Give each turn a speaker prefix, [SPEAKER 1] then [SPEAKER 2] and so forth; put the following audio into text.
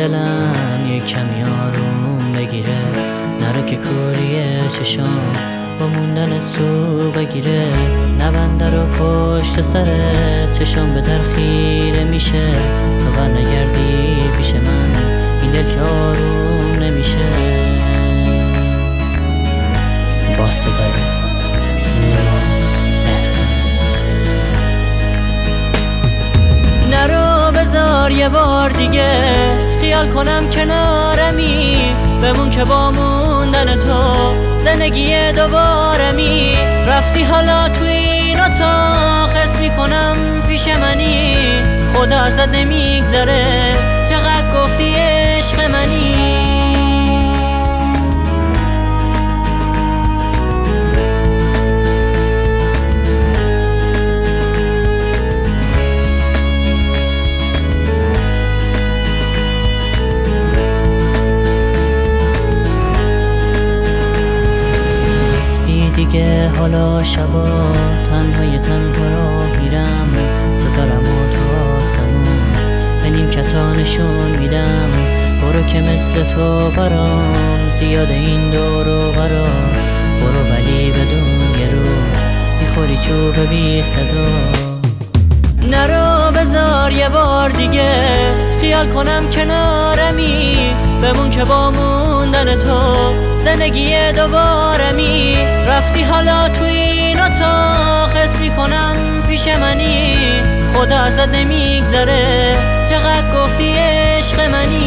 [SPEAKER 1] دلم یک کمی آروم بگیره، نره که کوریه چشام با موندن تو بگیره. نبنده رو پشت سر چشام به در خیره میشه، تو بر نگردی پیش من این دل که آروم نمیشه. با صدای نیما احسان. نرو بذار یه بار دیگه خیال کنم کنارمی، بمون که با موندن تو زندگی دوبارمی. رفتی حالا توی این اتاق حس میکنم پیش منی، خدا ازت نمیگذره چقدر گفتی عشق منی. دیگه حالا شبا تنها راه میرم، ستارم و تو آسمون به نیمکتا نشون میدم. برو که مثل تو برام زیاد این دور و برا، برو ولی بدون یه رو میخوری چوب بی صدا. نرو بذار یه بار دیگه خیال کنم کنارمی، بمون که با موندن تو زندگی دوبارمی. رفتی حالا توی این اتاق حس میکنم پیش منی، خدا ازت نمیگذره چقدر گفتی عشق منی.